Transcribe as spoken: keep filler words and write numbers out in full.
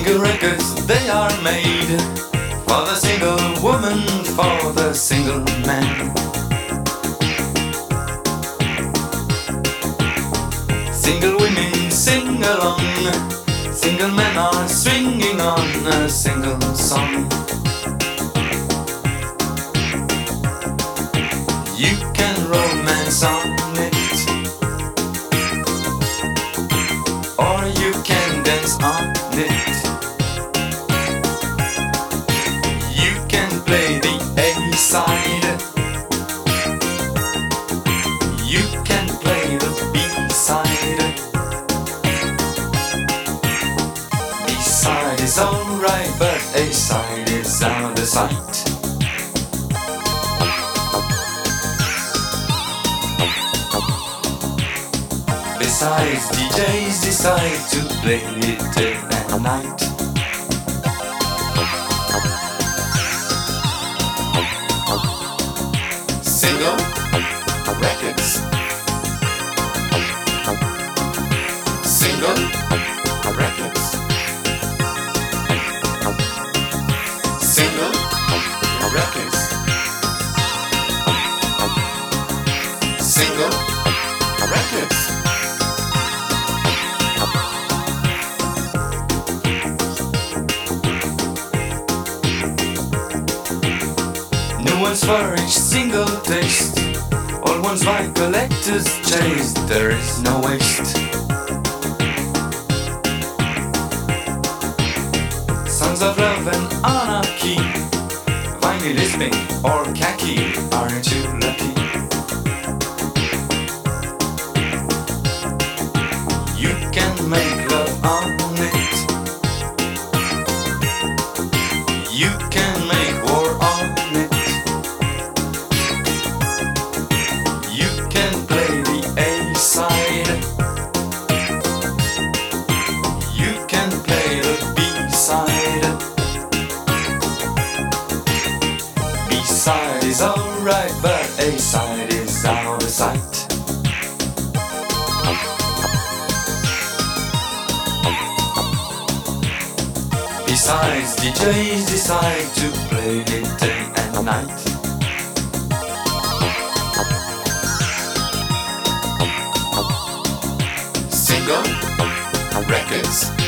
Single records, they are made for the single woman, for the single man. Single women sing along, single men are swinging on a single song. You can romance on it, or you can dance on it. You can play the A side, you can play the B side. B side is alright, but A side is out of sight. Besides, D Js decide to play it day and night. Single records, single records, single records, single records. New ones for each single taste, all ones by collector's chase. There is no waste. Sons of love and anarchy, vinyl lisping or khaki, aren't you lucky? You can make love on it, you can make war on it. You can play the A side, you can play the B side. B side is alright, but A side is out of sight. Besides, D Js decide to play it day and night. Single records,